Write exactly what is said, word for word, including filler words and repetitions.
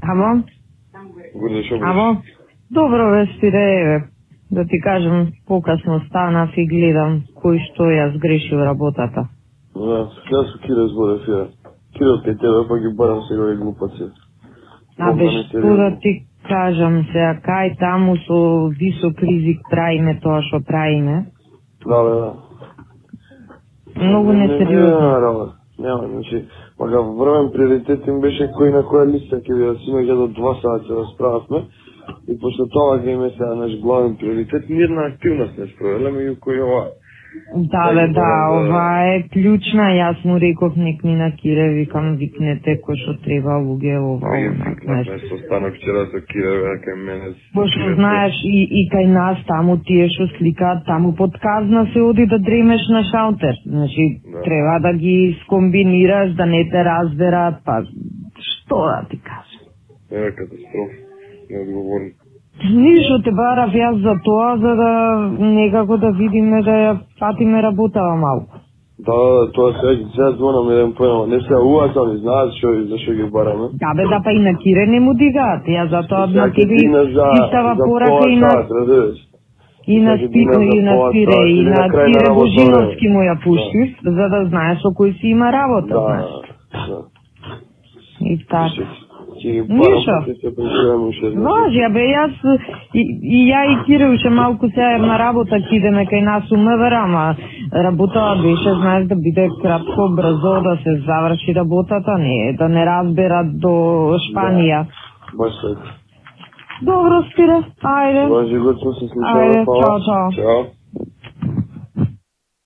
Амо? Горде, шо Амо? Добро бе, Спире, еве. Да ти кажам, покасно станав и гледам кој што ја сгрешил работата. Да, сега со Кире зборев ја. Кире кај тебе, па ги барам сега и глупаци. Абе, што да ти кажам сега, кај таму со висок ризик правиме тоа што правиме? Да, бе, да. Многу несериозно. Нема работа. Нема, значи, мага времен приоритет им беше кој на која листа ќе бидат синоќа до два сата се расправавме. И после тоа ќе име сега наш главен приоритет, мирна активност не спровеле, меѓу кој ова. Да, бе, да, ова е клучна, јас му реков ник ми на Кире, викам, викнете кој што треба луѓе, ова, ова, знаеш. Со станок вчера со Кире, кај мене. Пошто знаеш, и, и кај нас таму тие што сликаат, таму под казна се оди да дремеш на шалтер. Значи, да. Треба да ги скомбинираш, да не те разберат, па, што да ти кажам? Е, катастрофа. Неодговорно. Ништо те барав јас за тоа, за да некако да видиме да ја фатиме работава малку. Да, да, тоа сега сега звонам еден појнама. Не се уатам и знаат што за што ги бараме. Да бе, да, па и на Кире не му дигаат. Ја затоа на тебе истава порака и на и на Спире и на Спире и на Кире Божиновски му ја пуштив, за да знаеш со кој си има работа, знаеш. Да. И така. Ништо. Може, ја бе, јас и, и ја и Кире уште малку сега на работа ќе идеме кај нас у МВР, ама работата беше, знаеш, да биде кратко, брзо, да се заврши работата, не, да не разберат до Шпанија. Да, баш така. Добро, Спире, ајде. Баш, год сме се слушали. Ајде, чао, чао. Чао.